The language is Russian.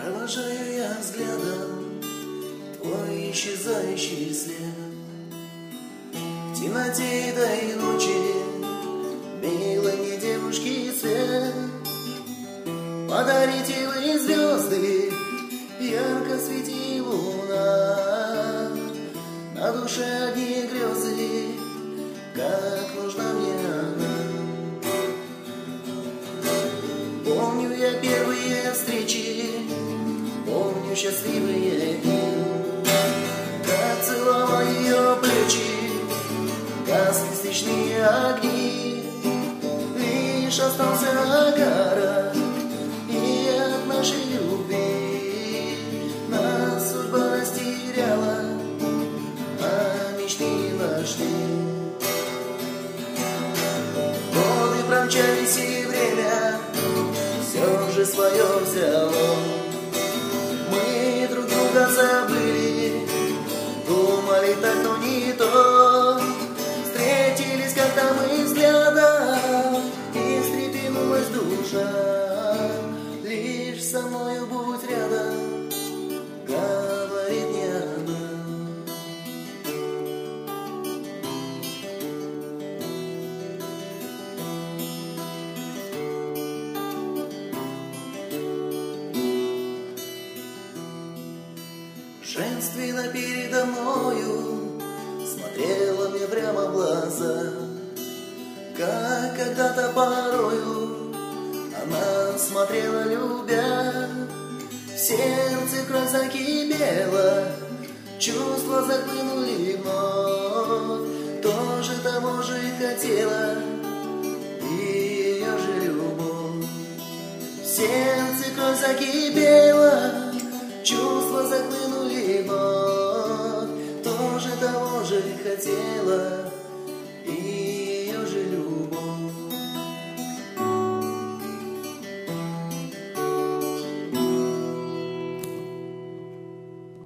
Провожаю я взглядом твой исчезающий след. В темноте этой ночи милой мне девушки свет. Подарите вы звезды, ярко свети луна. На душе одни грезы, как нужна мне она. Помню я первые встречи, помню счастливые дни, как целовал ее плечи, гасли свечные огни. Лишь остался огонек и от нашей любви нас судьба растеряла, а мечты нашли. Годы промчались и время все же свое взяло. Мы друг друга забыли, думали так, но не то. Встретились как-то мы взглядом, и встрепенулась душа. Лишь со мною будь рядом, говорит мне она. Женственно передо мною смотрела мне прямо в глаза, как когда-то порою она смотрела, любя. В сердце кровь закипела, чувства захлынули вновь. Тоже того же хотела и ее же любовь. В сердце кровь закипела, чувства захлынули вновь. Тоже того же хотела